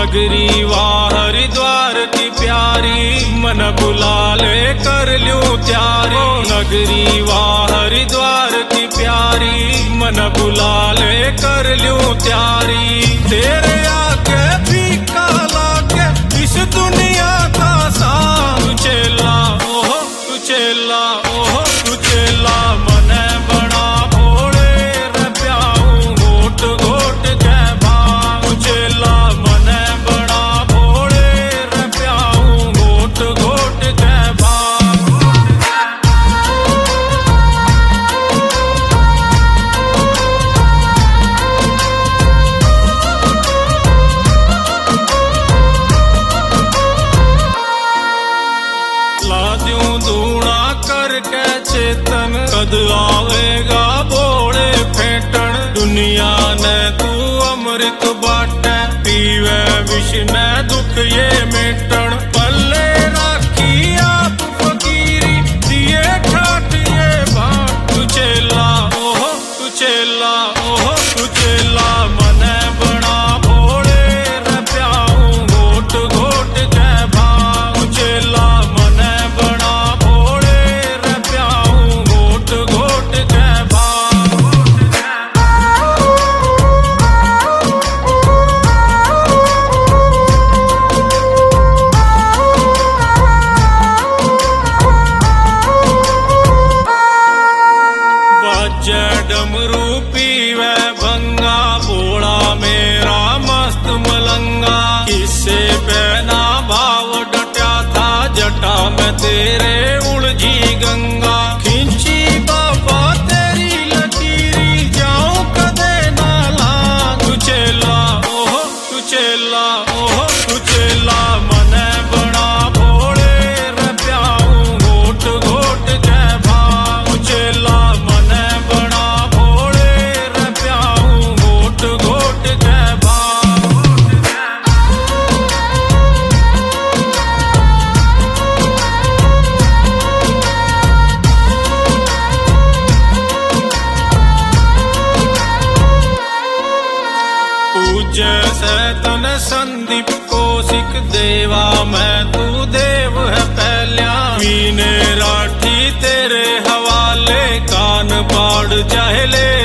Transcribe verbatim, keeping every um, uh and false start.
नगरी वाह हरिद्वार की प्यारी, मन बुला ले कर लूं त्यारी। नगरी वाह हरिद्वार की प्यारी, मन बुला ले कर लूं त्यारी। तेरे आगे फीका लागे इस दुनिया का साथ, चेला ओहो तू चेला ओहो तू चेला। मन बड़ा भोले रे प्याऊ, घोट घोट के भाऊ चेला। मन बड़ा भोले रे प्याऊ, घोट घोट के भाऊ। ला दूं धूणा करके चेतन, कद आवेगा भोले फेंटन। दुनिया ने तू अमृत बाटे, पीवे विष ने दुख ये मेटन। पल्ले राखी आप फकीरी, दिए ठाठ ये बाट। तू चेला ओहो तू चेला ओहो तू चेला। मन बड़ा भोले रे प्याऊ, घोट घोट के भाऊ चेला। मन बड़ा भोले रे प्याऊ, घोट घोट के भाऊ। बाजे डमरू पीवे भंगा, भोला मेरा मस्त मलंगा। किससे पहना भाव डटा था, जटा में तेरे उलझी गंगा। खिंची बाबा तेरी लकीरी, जाऊं कदे ना लाग। तू चेला ओहो तू चेला ओहो तू चेला। मन बड़ा भोले रे प्याऊ, घोट घोट के भाऊ चेला। मन बड़ा भोले रे प्याऊ, घोट घोट के भाऊ। पूज्य सैतन संदीप कौशिक देवा, मैं तू देव है पहल्या। वीने राठी तेरे हवाले, कान पाड़ चाहे ले